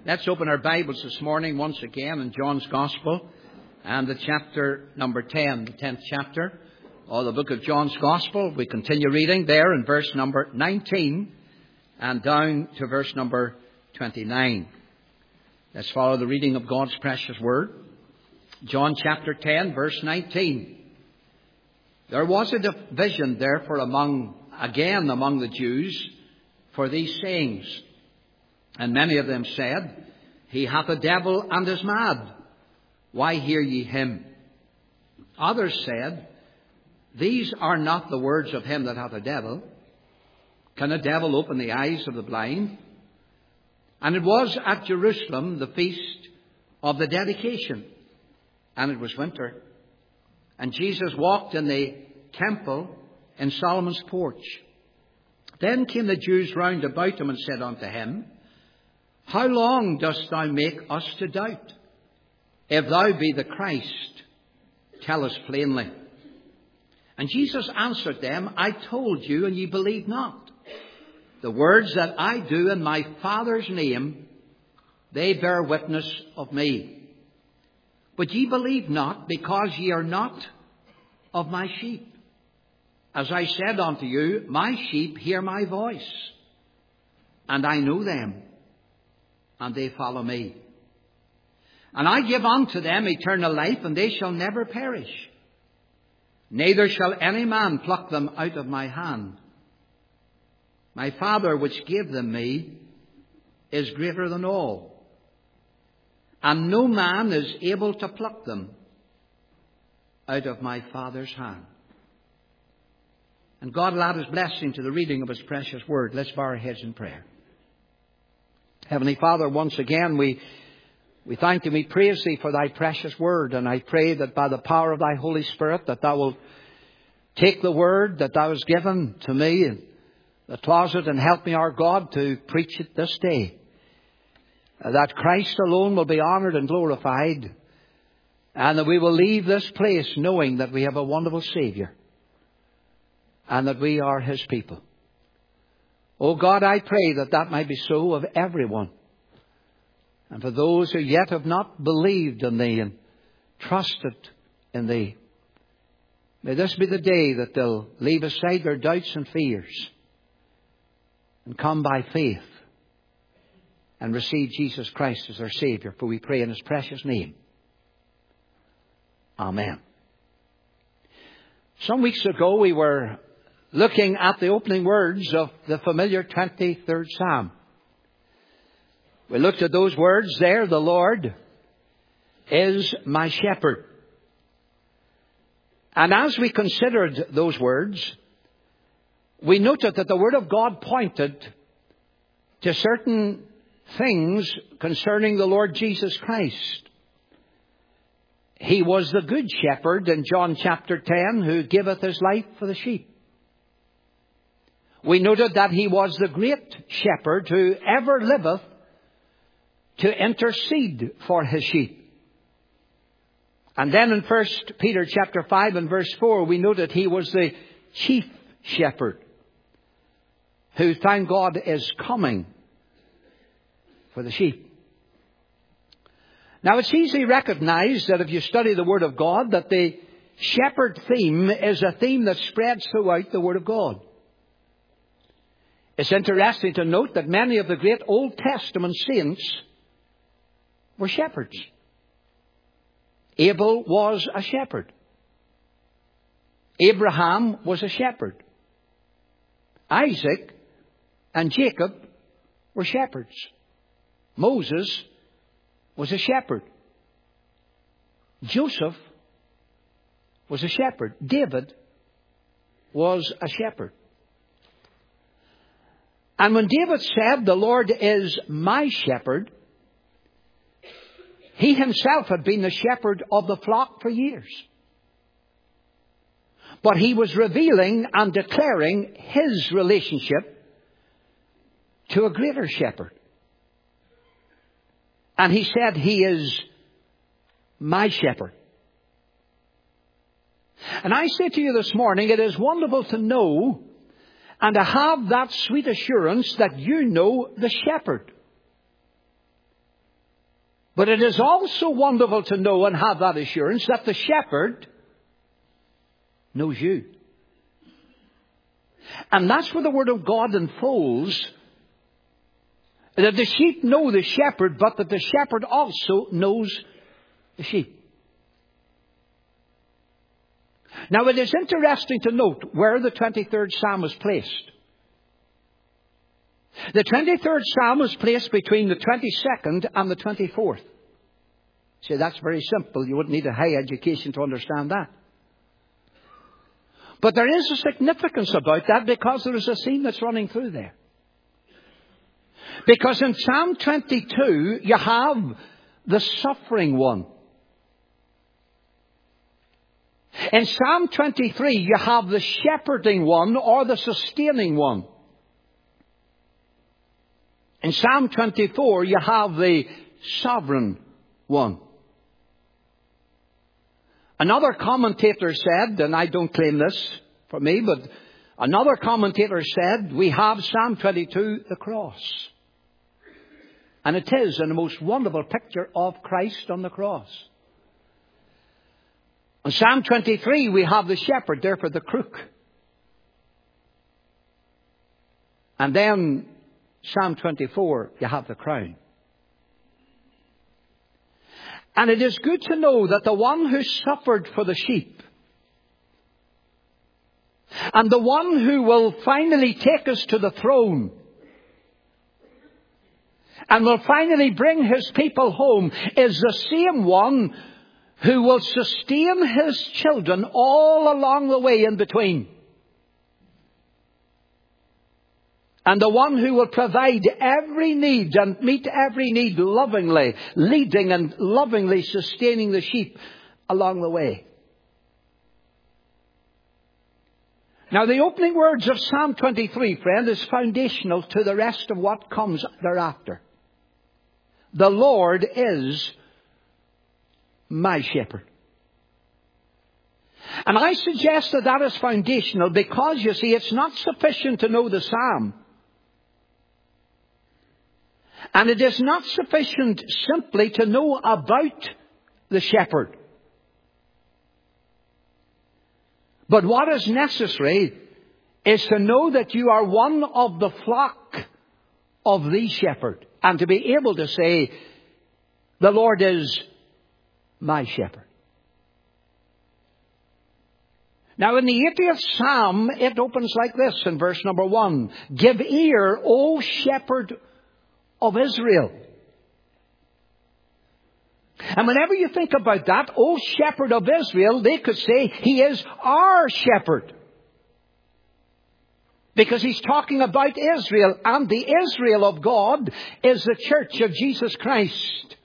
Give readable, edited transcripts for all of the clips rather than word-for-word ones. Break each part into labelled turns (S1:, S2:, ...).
S1: Let's open our Bibles this morning once again in John's Gospel and the chapter number 10, the 10th chapter of the book of John's Gospel. We continue reading there in verse number 19 and down to verse number 29. Let's follow the reading of God's precious word. John chapter 10, verse 19. There was a division therefore among the Jews for these sayings. And many of them said, He hath a devil and is mad. Why hear ye him? Others said, These are not the words of him that hath a devil. Can a devil open the eyes of the blind? And it was at Jerusalem the feast of the dedication. And it was winter. And Jesus walked in the temple in Solomon's porch. Then came the Jews round about him and said unto him, How long dost thou make us to doubt? If thou be the Christ, tell us plainly. And Jesus answered them, I told you, and ye believe not. The words that I do in my Father's name, they bear witness of me. But ye believe not, because ye are not of my sheep. As I said unto you, my sheep hear my voice, and I know them, and they follow me. And I give unto them eternal life, and they shall never perish. Neither shall any man pluck them out of my hand. My Father which gave them me is greater than all, and no man is able to pluck them out of my Father's hand. And God will add His blessing to the reading of His precious word. Let's bow our heads in prayer. Heavenly Father, once again we thank Thee, we praise Thee for Thy precious word. And I pray that by the power of Thy Holy Spirit that Thou will take the word that Thou hast given to me in the closet and help me, our God, to preach it this day. That Christ alone will be honoured and glorified, and that we will leave this place knowing that we have a wonderful Saviour and that we are His people. Oh God, I pray that that might be so of everyone. And for those who yet have not believed in Thee and trusted in Thee, may this be the day that they'll leave aside their doubts and fears and come by faith and receive Jesus Christ as their Saviour. For we pray in His precious name. Amen. Some weeks ago we were looking at the opening words of the familiar 23rd Psalm. We looked at those words there, the Lord is my shepherd. And as we considered those words, we noted that the Word of God pointed to certain things concerning the Lord Jesus Christ. He was the good shepherd in John chapter 10 who giveth His life for the sheep. We noted that He was the great shepherd who ever liveth to intercede for His sheep. And then in 1 Peter chapter 5 and verse 4, we noted He was the chief shepherd who, thank God, is coming for the sheep. Now it's easily recognized that if you study the Word of God, that the shepherd theme is a theme that spreads throughout the Word of God. It's interesting to note that many of the great Old Testament saints were shepherds. Abel was a shepherd. Abraham was a shepherd. Isaac and Jacob were shepherds. Moses was a shepherd. Joseph was a shepherd. David was a shepherd. And when David said, the Lord is my shepherd, he himself had been the shepherd of the flock for years. But he was revealing and declaring his relationship to a greater shepherd. And he said, He is my shepherd. And I say to you this morning, it is wonderful to know and to have that sweet assurance that you know the shepherd. But it is also wonderful to know and have that assurance that the shepherd knows you. And that's where the Word of God unfolds. That the sheep know the shepherd, but that the shepherd also knows the sheep. Now it is interesting to note where the 23rd Psalm is placed. The 23rd Psalm is placed between the 22nd and the 24th. See, that's very simple. You wouldn't need a high education to understand that. But there is a significance about that because there is a theme that's running through there. Because in Psalm 22, you have the suffering one. In Psalm 23, you have the shepherding one or the sustaining one. In Psalm 24, you have the sovereign one. Another commentator said, and I don't claim this for me, but another commentator said, we have Psalm 22, the cross. And it is in the most wonderful picture of Christ on the cross. In Psalm 23, we have the shepherd, therefore the crook. And then Psalm 24, you have the crown. And it is good to know that the one who suffered for the sheep and the one who will finally take us to the throne and will finally bring his people home is the same one who will sustain his children all along the way in between. And the one who will provide every need and meet every need lovingly, leading and lovingly sustaining the sheep along the way. Now the opening words of Psalm 23, friend, is foundational to the rest of what comes thereafter. The Lord is my shepherd. And I suggest that that is foundational because, you see, it's not sufficient to know the psalm. And it is not sufficient simply to know about the shepherd. But what is necessary is to know that you are one of the flock of the shepherd. And to be able to say, the Lord is my shepherd. Now in the 80th Psalm, it opens like this in verse number 1. Give ear, O shepherd of Israel. And whenever you think about that, O shepherd of Israel, they could say he is our shepherd. Because he's talking about Israel, and the Israel of God is the church of Jesus Christ.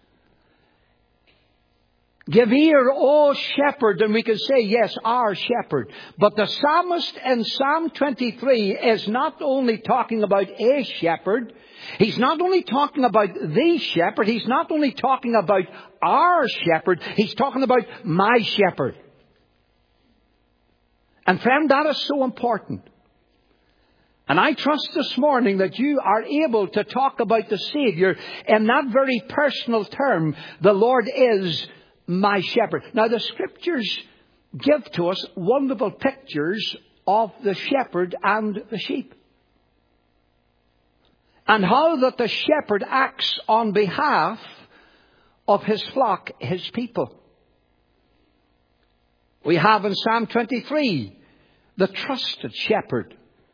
S1: Give ear, O shepherd, and we can say, yes, our shepherd. But the psalmist in Psalm 23 is not only talking about a shepherd, he's not only talking about the shepherd, he's not only talking about our shepherd, he's talking about my shepherd. And friend, that is so important. And I trust this morning that you are able to talk about the Savior in that very personal term. The Lord is my shepherd. Now the Scriptures give to us wonderful pictures of the shepherd and the sheep. And how that the shepherd acts on behalf of his flock, his people. We have in Psalm 23 the trusted shepherd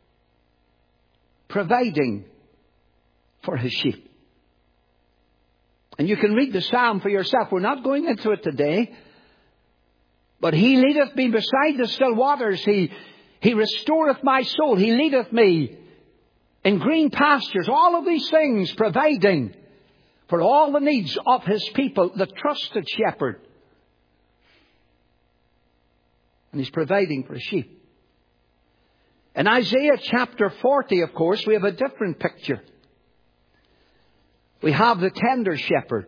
S1: providing for his sheep. And you can read the psalm for yourself. We're not going into it today. But he leadeth me beside the still waters. He restoreth my soul. He leadeth me in green pastures. All of these things providing for all the needs of his people. The trusted shepherd. And he's providing for his sheep. In Isaiah chapter 40, of course, we have a different picture. We have the tender shepherd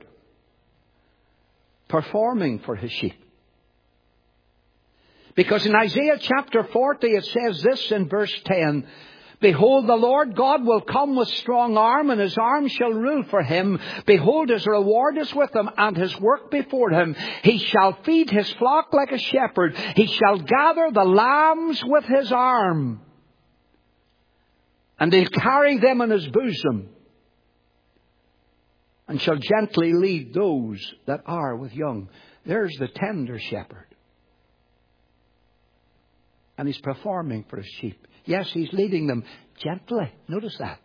S1: performing for his sheep. Because in Isaiah chapter 40 it says this in verse 10, Behold, the Lord God will come with strong arm, and his arm shall rule for him. Behold, his reward is with him, and his work before him. He shall feed his flock like a shepherd. He shall gather the lambs with his arm, and he'll carry them in his bosom, and shall gently lead those that are with young. There's the tender shepherd. And he's performing for his sheep. Yes, he's leading them gently. Notice that.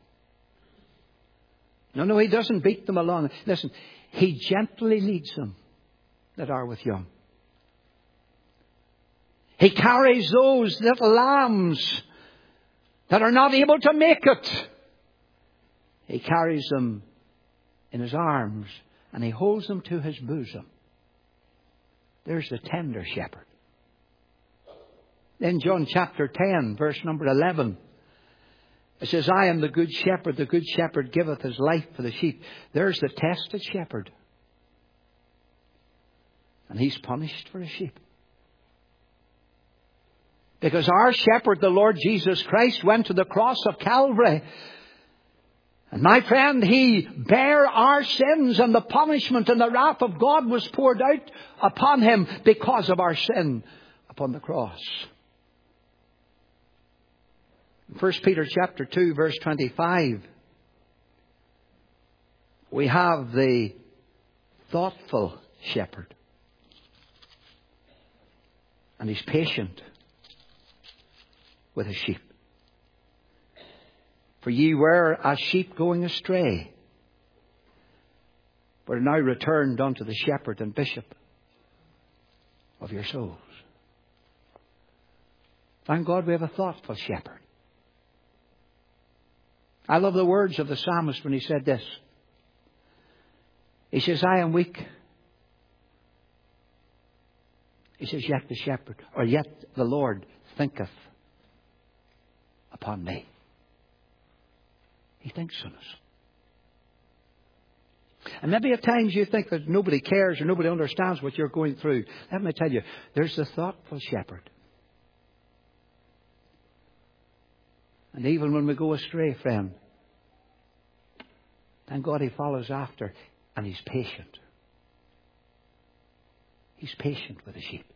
S1: No, he doesn't beat them along. Listen, he gently leads them that are with young. He carries those little lambs that are not able to make it. He carries them in his arms, and he holds them to his bosom. There's the tender shepherd. Then John chapter 10, verse number 11. It says, I am the good shepherd. The good shepherd giveth his life for the sheep. There's the tested shepherd. And he's punished for his sheep. Because our shepherd, the Lord Jesus Christ, went to the cross of Calvary. And my friend, he bare our sins, and the punishment and the wrath of God was poured out upon him because of our sin upon the cross. 1 Peter chapter 2, verse 25. We have the thoughtful shepherd. And he's patient with his sheep. For ye were as sheep going astray, but are now returned unto the shepherd and bishop of your souls. Thank God we have a thoughtful shepherd. I love the words of the psalmist when he said this. He says, I am weak. He says, yet the shepherd, or yet the Lord thinketh upon me. He thinks on us. And maybe at times you think that nobody cares or nobody understands what you're going through. Let me tell you, there's the thoughtful shepherd. And even when we go astray, friend, thank God he follows after, and he's patient. He's patient with the sheep.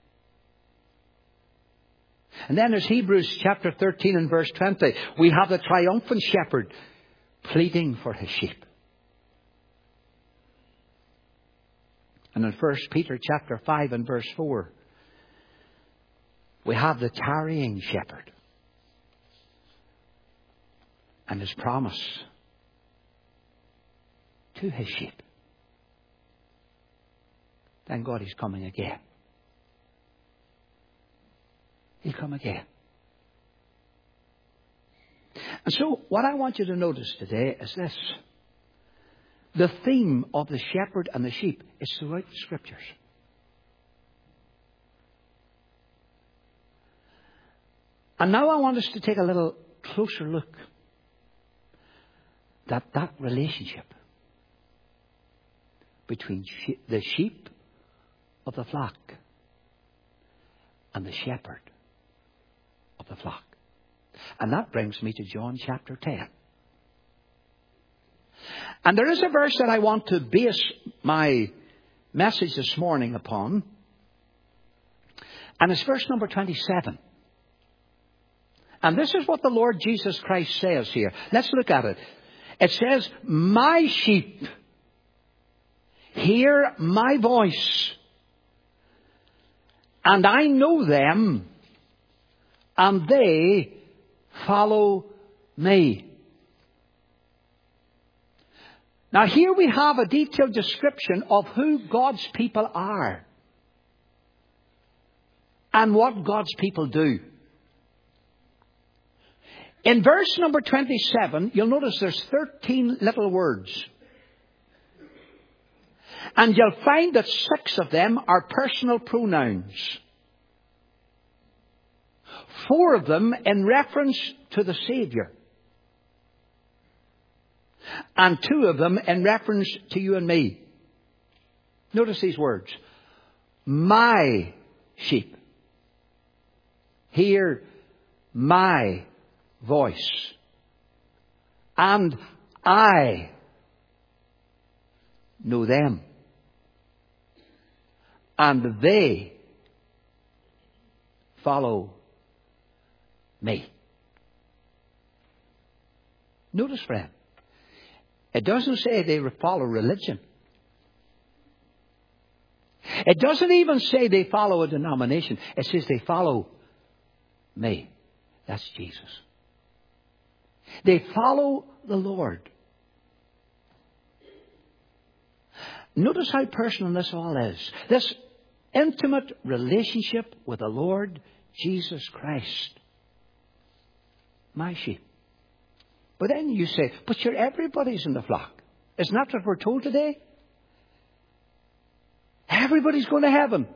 S1: And then there's Hebrews chapter 13 and verse 20. We have the triumphant shepherd pleading for his sheep. And in 1 Peter chapter 5 and verse 4, we have the tarrying shepherd and his promise to his sheep. Thank God he's coming again. He'll come again. And so what I want you to notice today is this. The theme of the shepherd and the sheep is throughout the Scriptures. And now I want us to take a little closer look at that relationship between the sheep of the flock and the shepherd of the flock. And that brings me to John chapter 10. And there is a verse that I want to base my message this morning upon. And it's verse number 27. And this is what the Lord Jesus Christ says here. Let's look at it. It says, my sheep hear my voice, and I know them, and they follow me. Now here we have a detailed description of who God's people are and what God's people do. In verse number 27, you'll notice there's 13 little words. And you'll find that 6 of them are personal pronouns. 4 of them in reference to the Savior. And 2 of them in reference to you and me. Notice these words. My sheep hear my voice. And I know them. And they follow me. Notice, friend, it doesn't say they follow religion. It doesn't even say they follow a denomination. It says they follow me. That's Jesus. They follow the Lord. Notice how personal this all is. This intimate relationship with the Lord Jesus Christ. My sheep. But then you say, but sure, everybody's in the flock. Isn't that what we're told today? Everybody's going to heaven.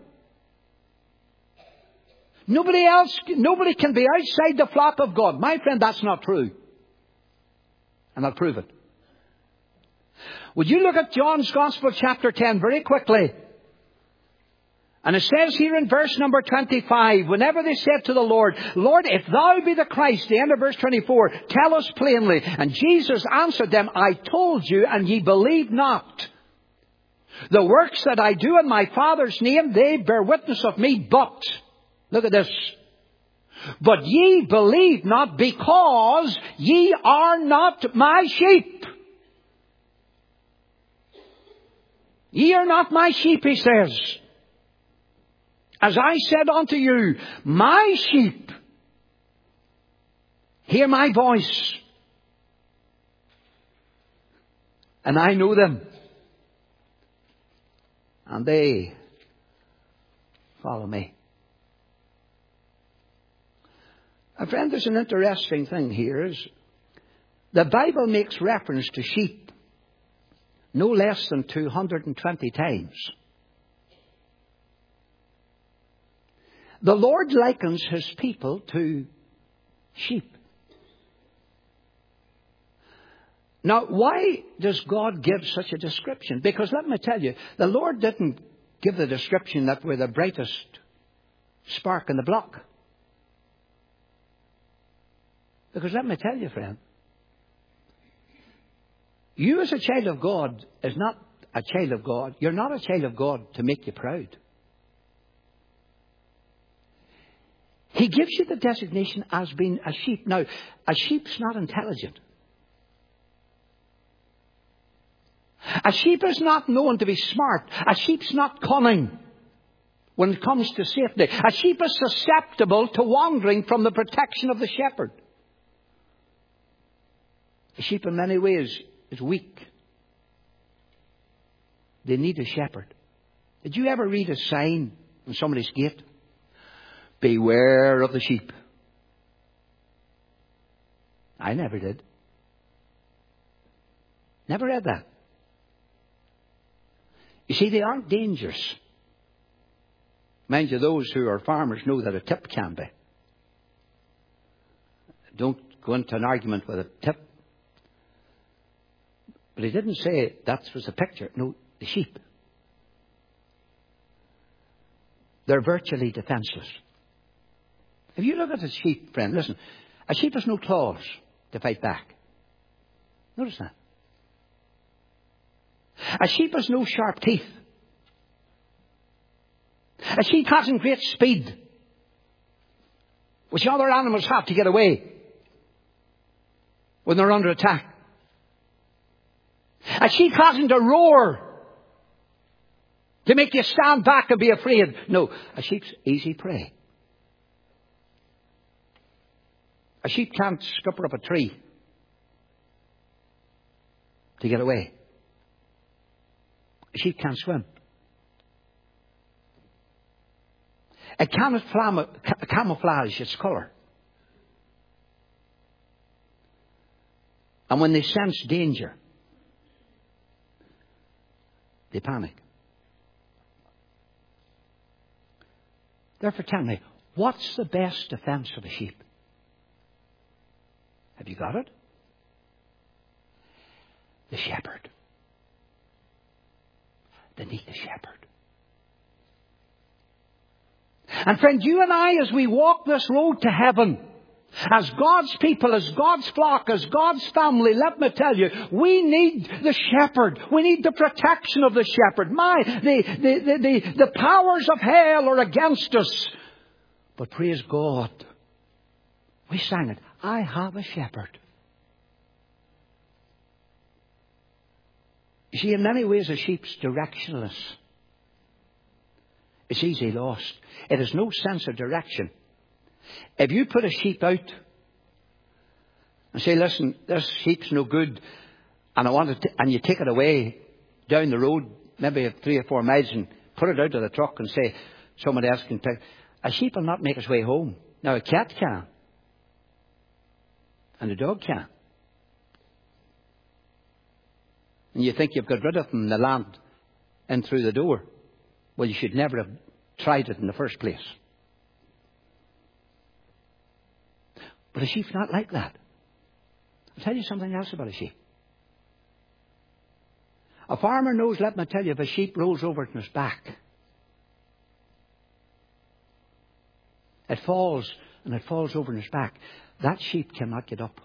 S1: Nobody can be outside the flock of God. My friend, that's not true. And I'll prove it. Would you look at John's Gospel chapter 10 very quickly? And it says here in verse number 25, whenever they said to the Lord, Lord, if thou be the Christ, the end of verse 24, tell us plainly. And Jesus answered them, I told you, and ye believe not. The works that I do in my Father's name, they bear witness of me, but, look at this, but ye believe not because ye are not my sheep. Ye are not my sheep, he says. As I said unto you, my sheep hear my voice, and I know them, and they follow me. My friend, there's an interesting thing here. Is the Bible makes reference to sheep no less than 220 times. The Lord likens His people to sheep. Now, why does God give such a description? Because let me tell you, the Lord didn't give the description that we're the brightest spark in the block. Because let me tell you, friend, you as a child of God is not a child of God. You're not a child of God to make you proud. He gives you the designation as being a sheep. Now, a sheep's not intelligent. A sheep is not known to be smart. A sheep's not cunning when it comes to safety. A sheep is susceptible to wandering from the protection of the shepherd. A sheep in many ways is weak. They need a shepherd. Did you ever read a sign on somebody's gate? Beware of the sheep. I never did. Never read that. You see, they aren't dangerous. Mind you, those who are farmers know that a tip can be. Don't go into an argument with a tip. But he didn't say that was the picture. No, the sheep. They're virtually defenseless. If you look at a sheep, friend, listen, a sheep has no claws to fight back. Notice that. A sheep has no sharp teeth. A sheep hasn't great speed, which other animals have to get away when they're under attack. A sheep hasn't a roar to make you stand back and be afraid. No, a sheep's easy prey. A sheep can't scupper up a tree to get away. A sheep can't swim. It cannot camouflage its colour. And when they sense danger, they panic. Therefore, tell me, what's the best defence of a sheep? Have you got it? The shepherd. They need the shepherd. And friend, you and I, as we walk this road to heaven, As God's people, as God's flock, as God's family, let me tell you, we need the shepherd. We need the protection of the shepherd. The powers of hell are against us. But praise God, we sang it, I have a shepherd. You see, in many ways a sheep's directionless. It's easily lost. It has no sense of direction. If you put a sheep out and say, listen, this sheep's no good, and and you take it away down the road, maybe 3 or 4 miles, and put it out of the truck and say, somebody else can take, a sheep will not make its way home. Now a cat can. And a dog can. And you think you've got rid of them in the land in through the door. Well, you should never have tried it in the first place. But a sheep's not like that. I'll tell you something else about a sheep. A farmer knows, let me tell you, if a sheep rolls over on its back, it falls over on its back, that sheep cannot get up.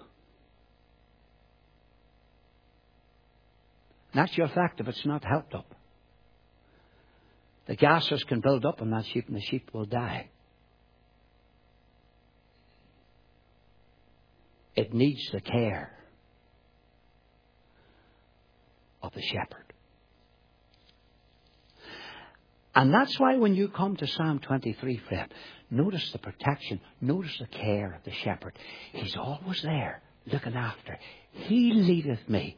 S1: And that's your fact if it's not helped up. The gases can build up on that sheep and the sheep will die. It needs the care of the shepherd. And that's why when you come to Psalm 23, friend, notice the protection, notice the care of the shepherd. He's always there, looking after. He leadeth me.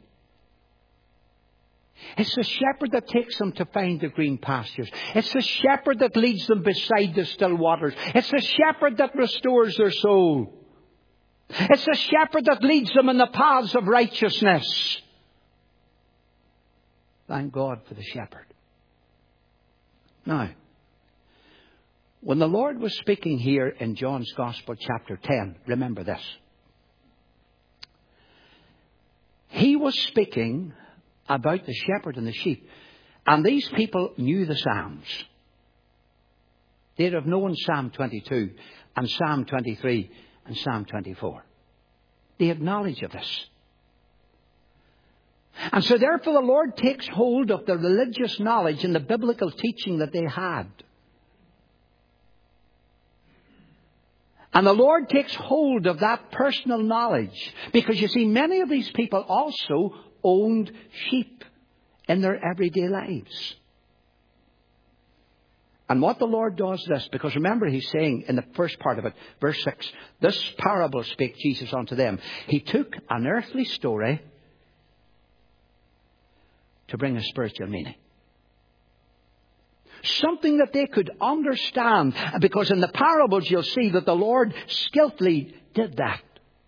S1: It's the shepherd that takes them to find the green pastures. It's the shepherd that leads them beside the still waters. It's the shepherd that restores their soul. It's the shepherd that leads them in the paths of righteousness. Thank God for the shepherd. Now, when the Lord was speaking here in John's Gospel chapter 10, remember this. He was speaking about the shepherd and the sheep. And these people knew the Psalms. They'd have known Psalm 22 and Psalm 23 and Psalm 24. They had knowledge of this. And so therefore the Lord takes hold of the religious knowledge and the biblical teaching that they had. And the Lord takes hold of that personal knowledge. Because you see, many of these people also owned sheep in their everyday lives. And what the Lord does is this, because remember He's saying in the first part of it, verse 6, this parable spake Jesus unto them. He took an earthly story to bring a spiritual meaning. Something that they could understand, because in the parables you'll see that the Lord skillfully did that.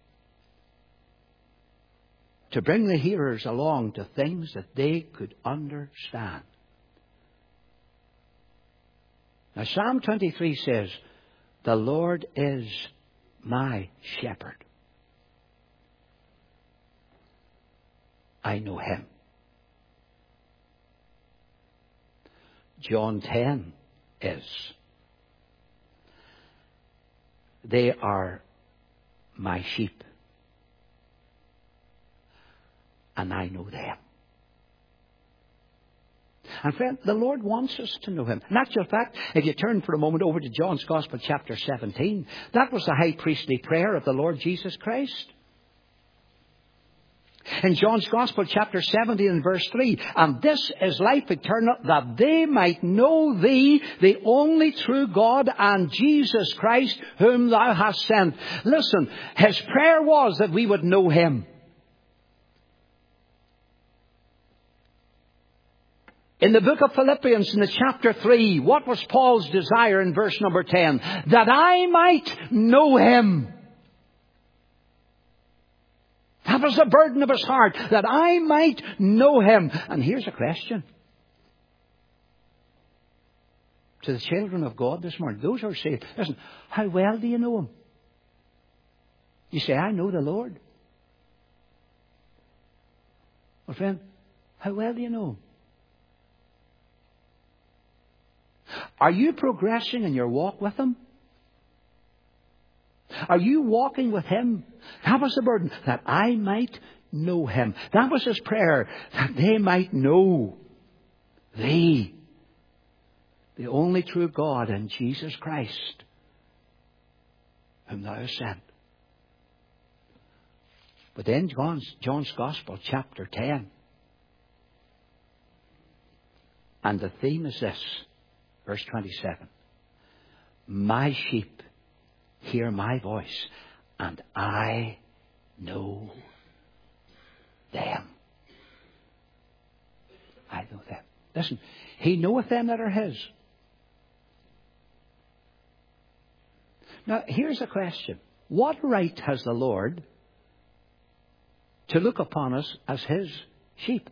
S1: To bring the hearers along to things that they could understand. Now Psalm 23 says, the Lord is my shepherd. I know Him. John 10 is, they are my sheep. And I know them. And friend, the Lord wants us to know Him. In actual fact, if you turn for a moment over to John's Gospel chapter 17, that was the high priestly prayer of the Lord Jesus Christ. In John's Gospel chapter 17 and verse 3, and this is life eternal, that they might know Thee, the only true God, and Jesus Christ, whom Thou hast sent. Listen, His prayer was that we would know Him. In the book of Philippians, in the chapter 3, what was Paul's desire in verse number 10? That I might know Him. That was the burden of his heart, that I might know Him. And here's a question to the children of God this morning, those who are saved. Listen, how well do you know Him? You say, I know the Lord. Well, friend, how well do you know Him? Are you progressing in your walk with Him?
S2: Are you walking with Him? That was the burden, that I might know Him. That was his prayer, that they might know Thee, the only true God, and Jesus Christ, whom Thou hast sent. But then John's Gospel, chapter 10. And the theme is this, verse 27. My sheep hear my voice, and I know them. I know them. Listen, He knoweth them that are His. Now, here's a question. What right has the Lord to look upon us as His sheep?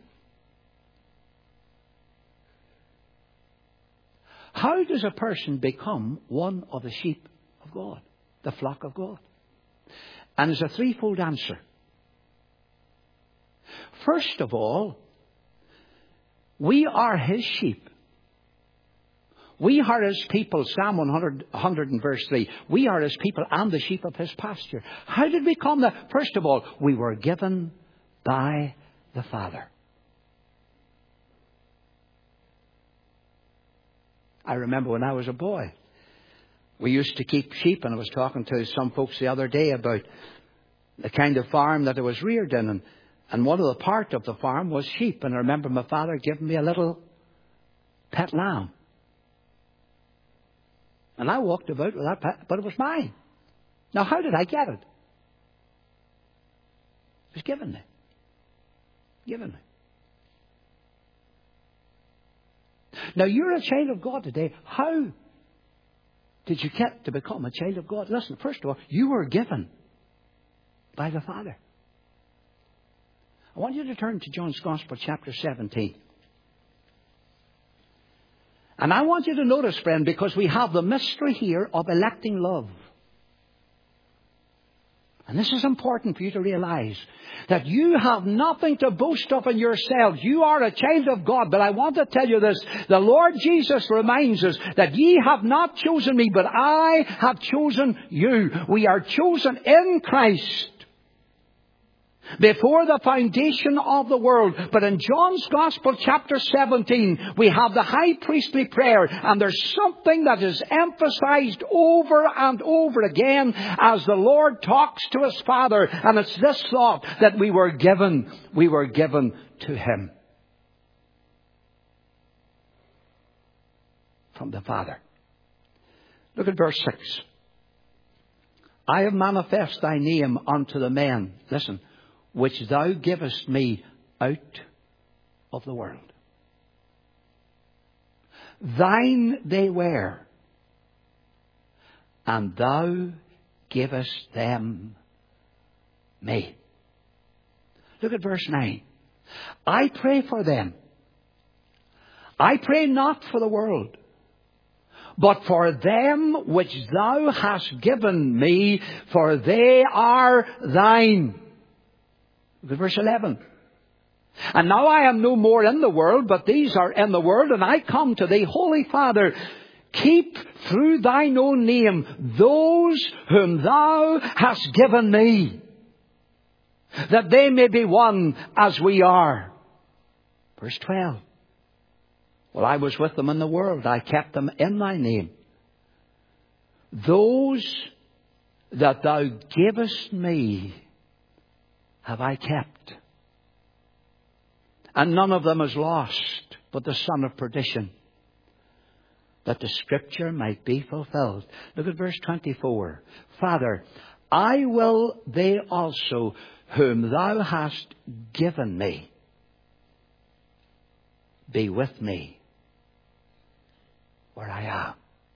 S2: How does a person become one of the sheep of God, the flock of God? And there's a threefold answer. First of all, we are His sheep. We are His people, Psalm 100 and verse 3. We are His people and the sheep of His pasture. How did we come there? First of all, we were given by the Father. I remember when I was a boy, we used to keep sheep, and I was talking to some folks the other day about the kind of farm that I was reared in, and one of the part of the farm was sheep. And I remember my father giving me a little pet lamb. And I walked about with that pet, but it was mine. Now, how did I get it? It was given me. Given me. Now, you're a child of God today. How did you get to become a child of God? Listen, first of all, you were given by the Father. I want you to turn to John's Gospel, chapter 17. And I want you to notice, friend, because we have the mystery here of electing love. And this is important for you to realize, that you have nothing to boast of in yourselves. You are a child of God. But I want to tell you this. The Lord Jesus reminds us that ye have not chosen me, but I have chosen you. We are chosen in Christ before the foundation of the world. But in John's Gospel, chapter 17, we have the high priestly prayer. And there's something that is emphasized over and over again as the Lord talks to His Father. And it's this thought, that we were given to Him from the Father. Look at verse 6. I have manifest thy name unto the men. Listen. Which thou givest me out of the world. Thine they were, and thou givest them me. Look at verse 9. I pray for them. I pray not for the world, but for them which thou hast given me, for they are thine. Look at verse 11. And now I am no more in the world, but these are in the world, and I come to thee, Holy Father. Keep through thine own name those whom thou hast given me, that they may be one as we are. Verse 12. Well, I was with them in the world. I kept them in thy name. Those that thou gavest me have I kept. And none of them is lost, but the son of perdition, that the scripture might be fulfilled. Look at verse 24. Father, I will they also whom thou hast given me be with me where I am.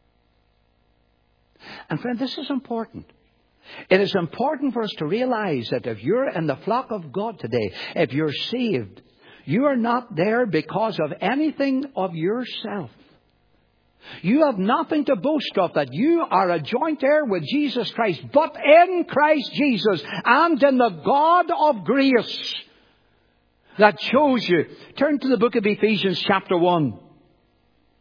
S2: And friend, this is important. It is important for us to realize that if you're in the flock of God today, if you're saved, you are not there because of anything of yourself. You have nothing to boast of, that you are a joint heir with Jesus Christ, but in Christ Jesus and in the God of grace that chose you. Turn to the book of Ephesians chapter 1.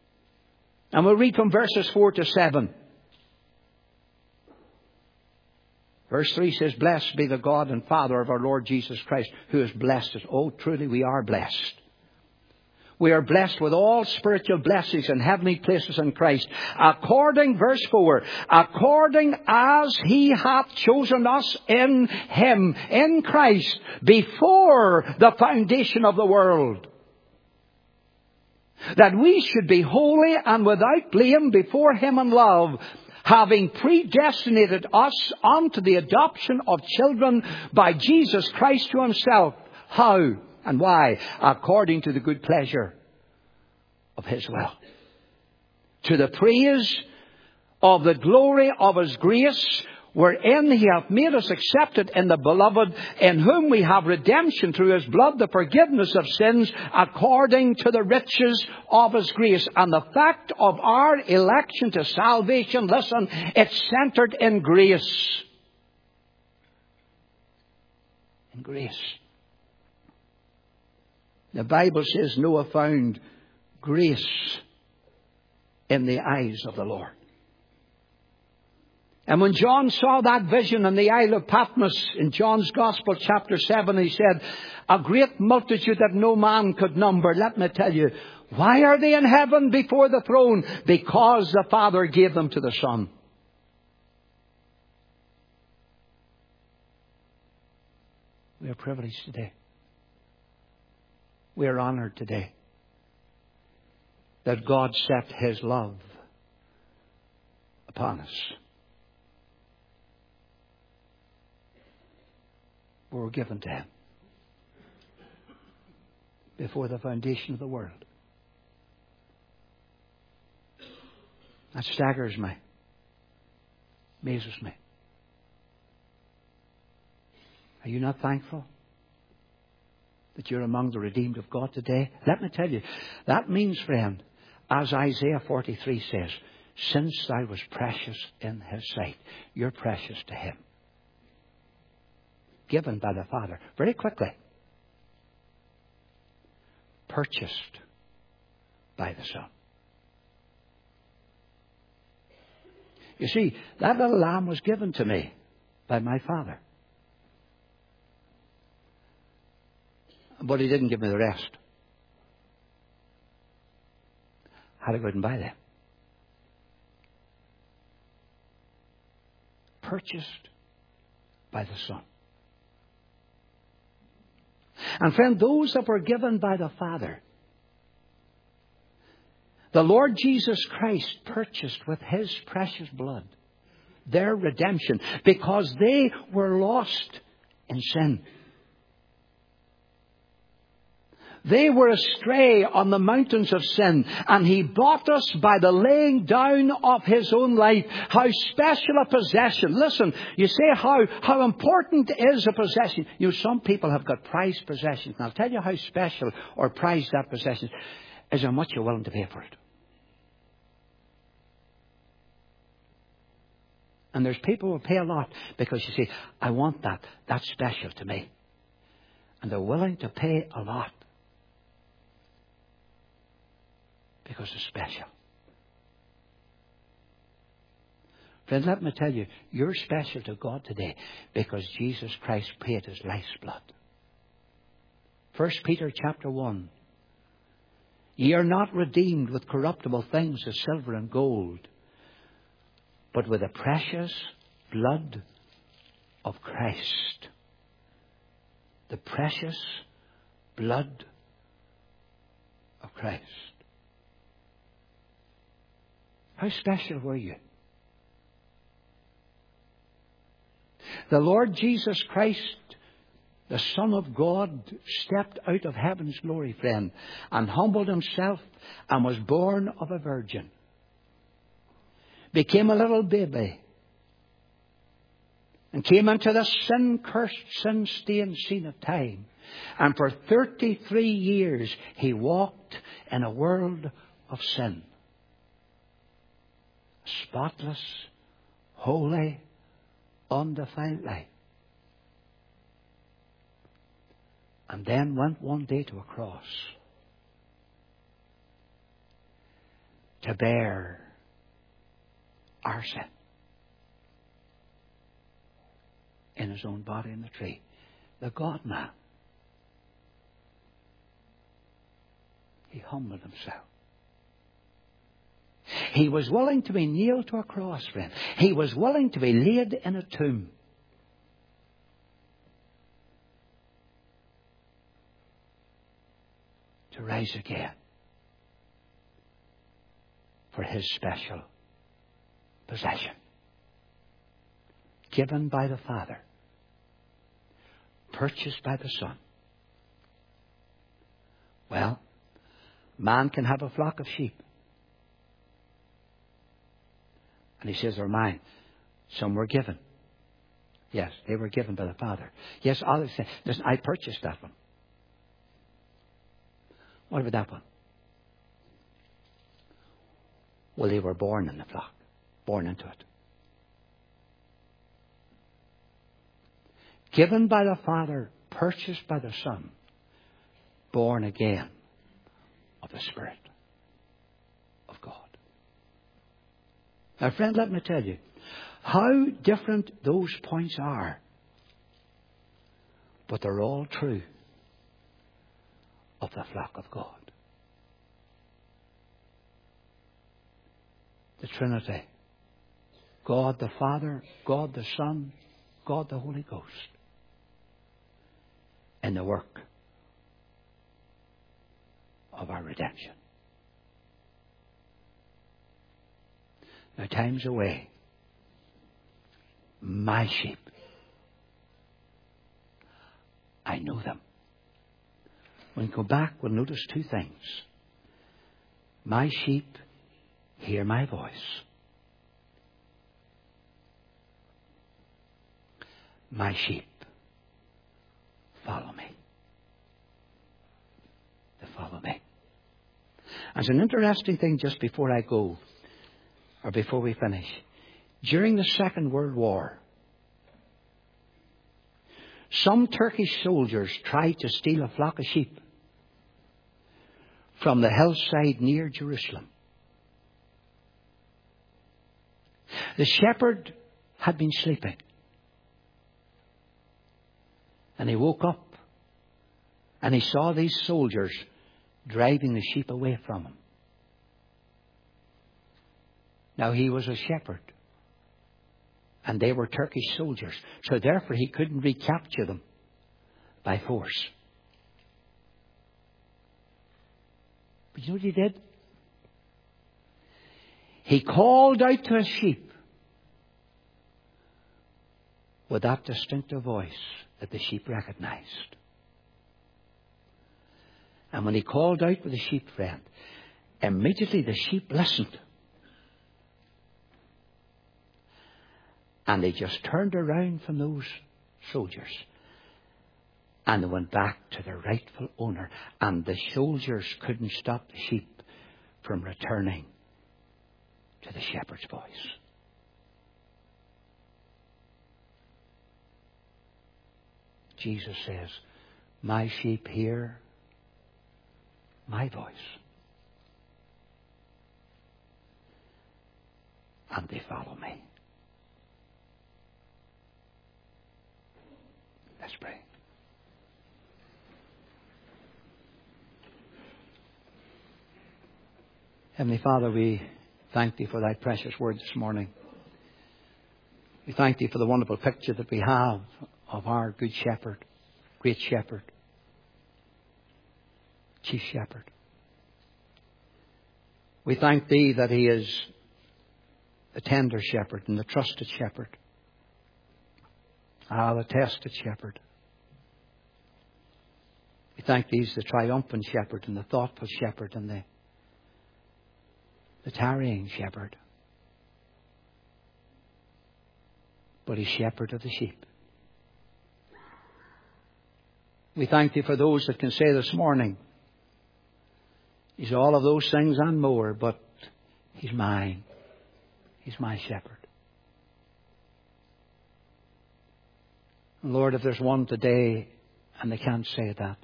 S2: And we'll read from verses 4 to 7. Verse 3 says, Blessed be the God and Father of our Lord Jesus Christ, who has blessed us. Oh, truly we are blessed. We are blessed with all spiritual blessings in heavenly places in Christ. According, verse 4, according as He hath chosen us in Him, in Christ, before the foundation of the world, that we should be holy and without blame before Him in love, having predestinated us unto the adoption of children by Jesus Christ to Himself. How and why? According to the good pleasure of His will, to the praise of the glory of His grace, wherein He hath made us accepted in the Beloved, in whom we have redemption through His blood, the forgiveness of sins, according to the riches of His grace. And the fact of our election to salvation, listen, it's centered in grace. In grace. The Bible says Noah found grace in the eyes of the Lord. And when John saw that vision in the Isle of Patmos in John's Gospel chapter 7, he said, a great multitude that no man could number. Let me tell you, why are they in heaven before the throne? Because the Father gave them to the Son. We are privileged today. We are honored today that God set His love upon us. We were given to Him before the foundation of the world. That staggers me, amazes me. Are you not thankful that you're among the redeemed of God today? Let me tell you, that means, friend, as Isaiah 43 says, since thou was precious in His sight, you're precious to Him. Given by the Father. Very quickly. Purchased by the Son. You see, that little lamb was given to me by my Father. But He didn't give me the rest. I had to go out and buy them. Purchased by the Son. And friend, those that were given by the Father, the Lord Jesus Christ purchased with His precious blood their redemption, because they were lost in sin. They were astray on the mountains of sin, and He bought us by the laying down of His own life. How special a possession. Listen, you say how important is a possession. You know, some people have got prized possessions. And I'll tell you how special or prized that possession is, how much you're willing to pay for it. And there's people who will pay a lot because you say, I want that. That's special to me. And they're willing to pay a lot. Because it's special. Friend, let me tell you, you're special to God today because Jesus Christ paid His life's blood. 1 Peter chapter 1. Ye are not redeemed with corruptible things as silver and gold, but with the precious blood of Christ. The precious blood of Christ. How special were you? The Lord Jesus Christ, the Son of God, stepped out of heaven's glory, friend, and humbled Himself and was born of a virgin. Became a little baby and came into the sin-cursed, sin-stained scene of time. And for 33 years He walked in a world of sin. Spotless, holy, undefiled life. And then went one day to a cross to bear our sin. in his own body on the tree. The God-man. He humbled himself. He was willing to be nailed to a cross, friend. He was willing to be laid in a tomb. To rise again for his special possession. Given by the Father. Purchased by the Son. Well, man can have a flock of sheep. And he says, they're mine. Some were given. Yes, they were given by the Father. Yes, others say, listen, I purchased that one. What about that one? Well, they were born in the flock. Born into it. Given by the Father, purchased by the Son, born again of the Spirit of God. Now, friend, let me tell you how different those points are. But they're all true of the flock of God. The Trinity. God the Father, God the Son, God the Holy Ghost. In the work of our redemption. Now, time's away. My sheep. I know them. When we go back, we'll notice two things. My sheep hear my voice. My sheep follow me. They follow me. As an interesting thing just before I go, or before we finish, during the Second World War, some Turkish soldiers tried to steal a flock of sheep from the hillside near Jerusalem. The shepherd had been sleeping. And he woke up and he saw these soldiers driving the sheep away from him. Now, he was a shepherd. And they were Turkish soldiers. So therefore he couldn't recapture them by force. But you know what he did? He called out to his sheep with that distinctive voice that the sheep recognized. And when he called out with the sheep, friend, immediately the sheep listened. And they just turned around from those soldiers. And they went back to their rightful owner. And the soldiers couldn't stop the sheep from returning to the shepherd's voice. Jesus says, my sheep hear my voice. And they follow me. Let's pray. Heavenly Father, we thank Thee for Thy precious word this morning. We thank Thee for the wonderful picture that we have of our good shepherd, great shepherd, chief shepherd. We thank Thee that He is the tender shepherd and the trusted shepherd. The tested shepherd. We thank Thee as the triumphant shepherd and the thoughtful shepherd and the tarrying shepherd. But He's shepherd of the sheep. We thank Thee for those that can say this morning, He's all of those things and more, but He's mine. He's my shepherd. And Lord, if there's one today and they can't say that,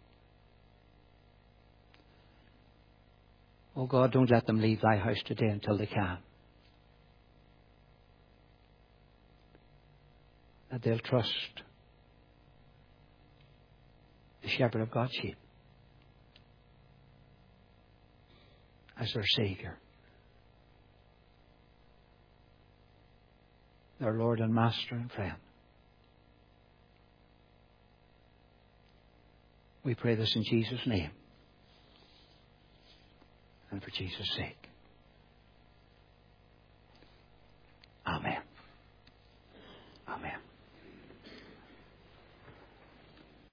S2: oh God, don't let them leave Thy house today until they can. that they'll trust the shepherd of God's sheep as their Savior, their Lord and Master and friend. We pray this in Jesus' name and for Jesus' sake.